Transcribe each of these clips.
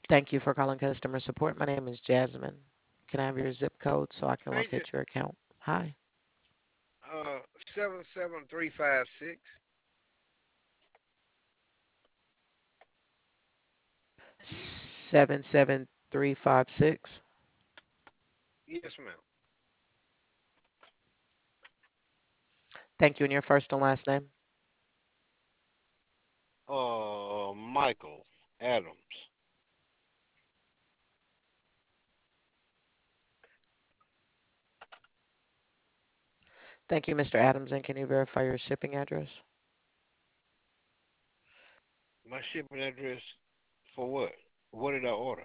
Thank you for calling customer support. My name is Jasmine. Can I have your zip code so I can Thank you. locate your account? Hi. 77356. 77356. Yes, ma'am. Thank you. And your first and last name? Michael Adams. Thank you, Mr. Adams. And can you verify your shipping address? My shipping address for what? What did I order?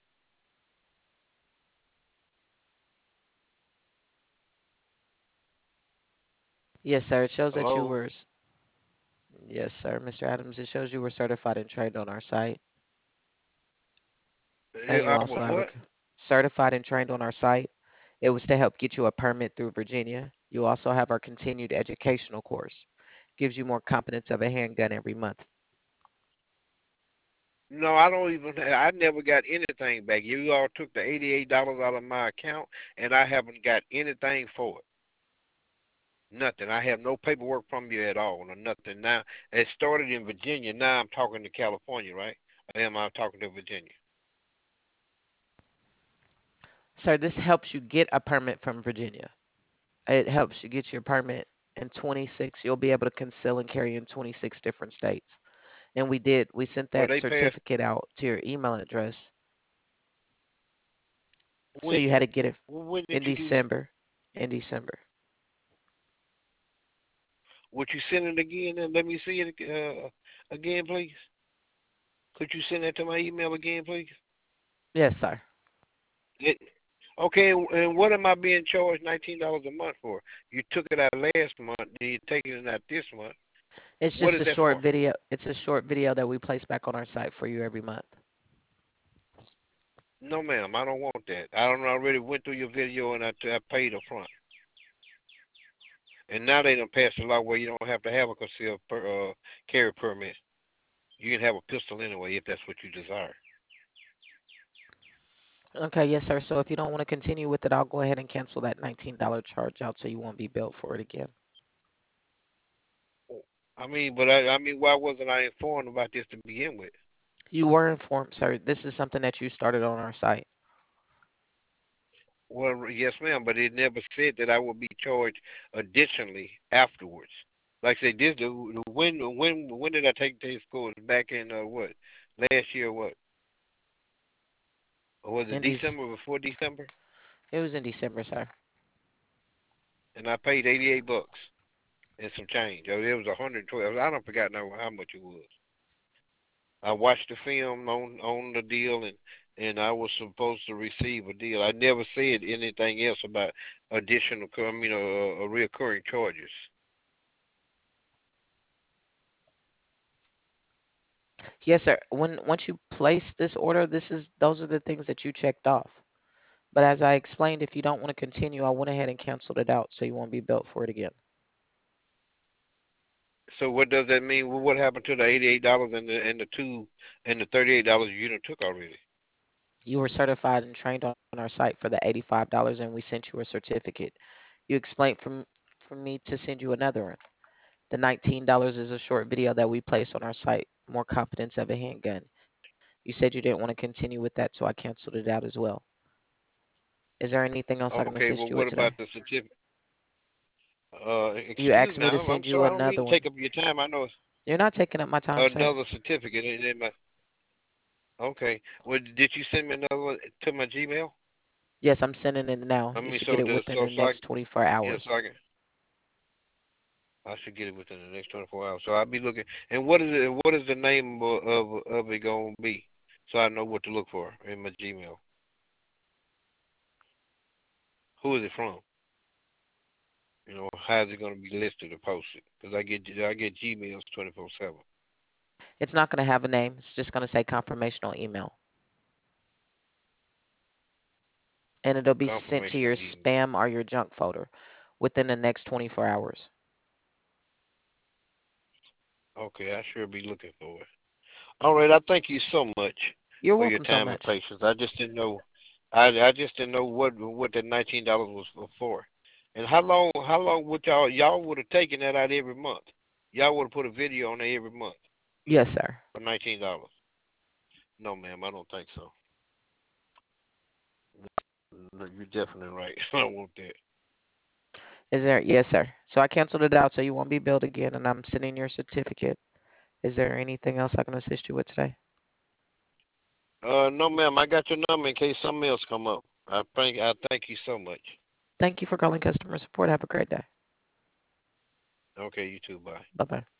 Yes, sir. It shows that you Hello? were. Yes, sir, Mr. Adams. It shows you were certified and trained on our site. And you I also was have a what? certified and trained on our site. It was to help get you a permit through Virginia. You also have our continued educational course. Gives you more competence of a handgun every month. No, I don't even. I never got anything back. You all took the $88 out of my account, and I haven't got anything for it. Nothing. I have no paperwork from you at all, or nothing. Now it started in Virginia. Now I'm talking to California, right? I am. I'm talking to Virginia. Sir, this helps you get a permit from Virginia. It helps you get your permit in 26. You'll be able to conceal and carry in 26 different states. And we sent Well, that they passed certificate out to your email address. So when? you had to get it When did in you do that? December. In December. Would you send it again and let me see it again, please? Could you send that to my email again, please? Yes, sir. It, okay, and what am I being charged $19 a month for? You took it out last month, then you're taking it out this month. It's What just is a that short for? video. It's a short video that we place back on our site for you every month. No, ma'am, I don't want that. I don't. I already went through your video and I paid up front. And now they done passed a law where you don't have to have a concealed carry permit. You can have a pistol anyway if that's what you desire. Okay, yes, sir. So if you don't want to continue with it, I'll go ahead and cancel that $19 charge out so you won't be billed for it again. I mean, why wasn't I informed about this to begin with? You were informed, sir. This is something that you started on our site. Well, yes, ma'am, but it never said that I would be charged additionally afterwards. Like I said, when did I take this course? Back in what? Last year, what? Or was it In these, December before December? it was in December, sir. And I paid $88 and some change. It was 112. I don't forgot now how much it was. I watched the film on the deal and I was supposed to receive a deal. I never said anything else about additional, reoccurring charges. Yes, sir. Once you place this order, those are the things that you checked off. But as I explained, if you don't want to continue, I went ahead and canceled it out so you won't be billed for it again. So what does that mean? What happened to the $88 and the $38 you done took already? You were certified and trained on our site for the $85 and we sent you a certificate. You explained for me to send you another one. The $19 is a short video that we place on our site, more competence of a handgun. You said you didn't want to continue with that, so I canceled it out as well. Is there anything else I can Okay, assist well you with what today? about the certificate? You Excuse asked me, me to I'm send you sorry, I don't mean another to take one. up your time. I know it's You're not taking up my time, sir. another certificate in my. Okay, well did you send me another one to my Gmail? Yes, I'm sending it now. I You mean, should get it within the next 24 yeah, hours. so I should get it within the next 24 hours. So I'll be looking. And what is it? What is the name of it gonna be? So I know what to look for in my Gmail. Who is it from? How is it gonna be listed or posted? Because I get Gmails 24/7. It's not going to have a name. It's just going to say confirmational email. And it'll be sent to your Confirmation email. spam or your junk folder within the next 24 hours. Okay, I sure be looking for it. All right, I thank you so much. You're for your welcome so time and much. patience. I just didn't know. I just didn't know what that $19 was for. And how long would y'all would have taken that out every month? Y'all would have put a video on there every month Yes, sir. for $19. No, ma'am, I don't think so. No, you're definitely right. I don't want that. Is there? Yes, sir. So I canceled it out so you won't be billed again, and I'm sending your certificate. Is there anything else I can assist you with today? No, ma'am, I got your number in case something else come up. I thank you so much. Thank you for calling customer support. Have a great day. Okay, you too. Bye. Bye bye.